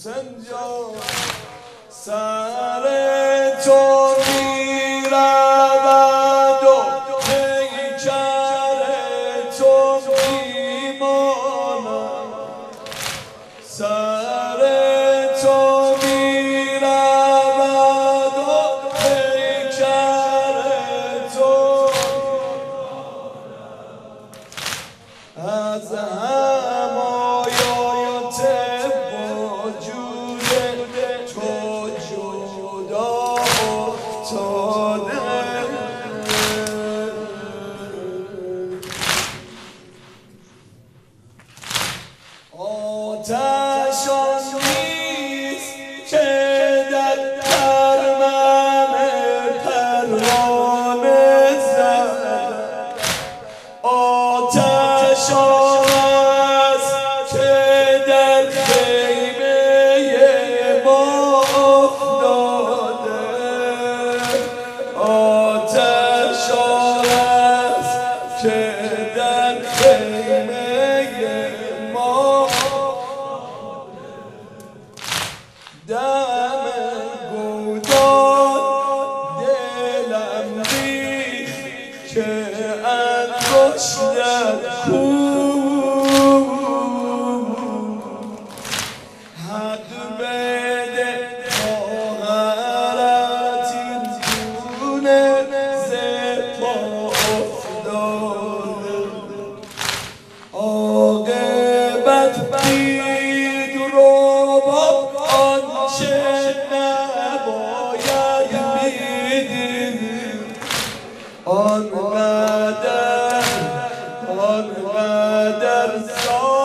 حسین جان سر تو میرود و پیکر تو میماند سر تو میرود و پیکر تو از همایات وجود تو جدا افتاده آتش آن نیست که در خرمن پروانه زد آتش آن است که در خیمه ما افتاده آتش آن است که در خیمه ما دم گودان دلم ریخت که انگشتت کو حق بده خواهرت این جونه ز پا افتاده عاقبت دید رباب آنچه نباید میدید آنقدر